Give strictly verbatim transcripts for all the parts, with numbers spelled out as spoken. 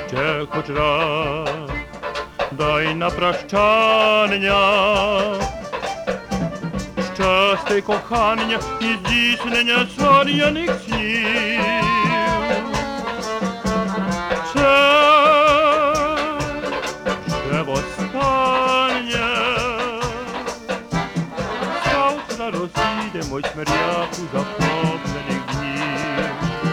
ще хоч раз дай на прощання щастя й кохання і здійснення зоряних снів. Це ще востаннє, завтра розійдемось мряку захоплених днів.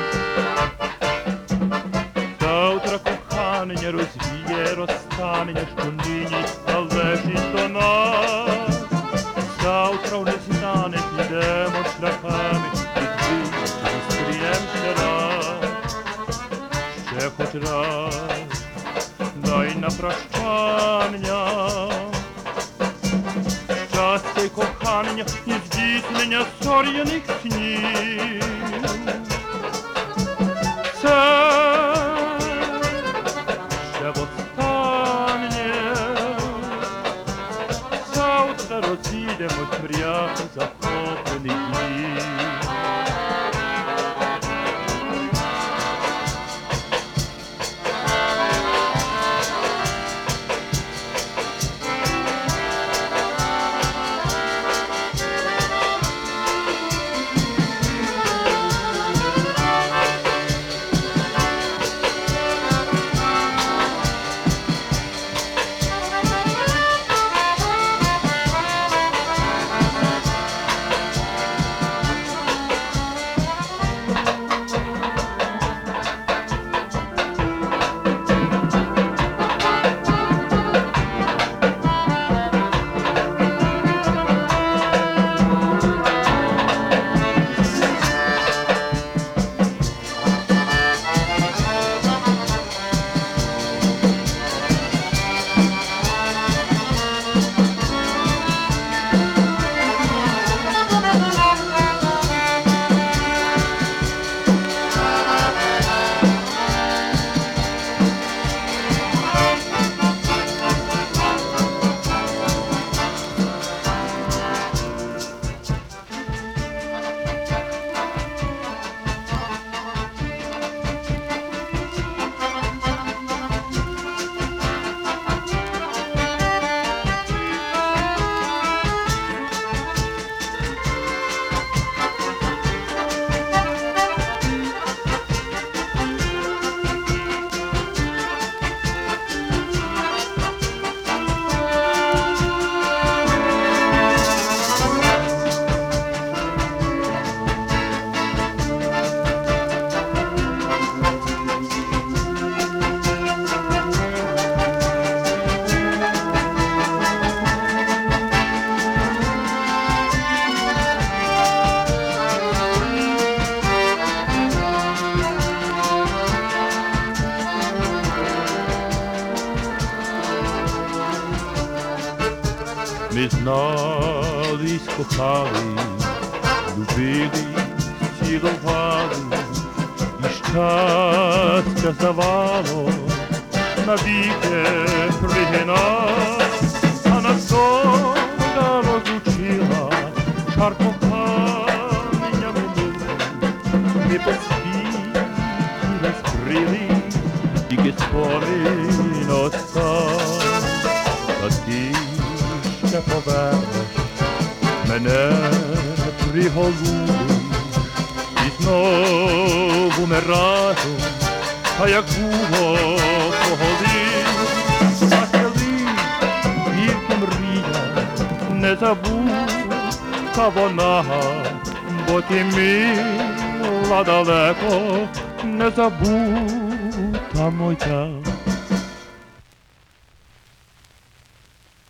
Завтра кохання розвіє розтання, що нині належить до нас. Завтра в незнане підемо шляхами, відбудемо, зустрінем ще раз. Ще хоч раз дай на прощання щастя й кохання і здійснення зоряних снів. Це ще востаннє, завтра розійдемось мряку захоплених днів. Ми знались, кохали, любили, цілували, і щастя здавало навіки пригина, а нас доля розлучила, шар кохання минуло, ми поспіли, скрили, тільки спомин остав. А ти ще повернеш, мене приголубиш, і знову ми разом, а як було поголив, веселий, тільки мрія, не забудь вона, бо ти мила далеко, не забудь моя.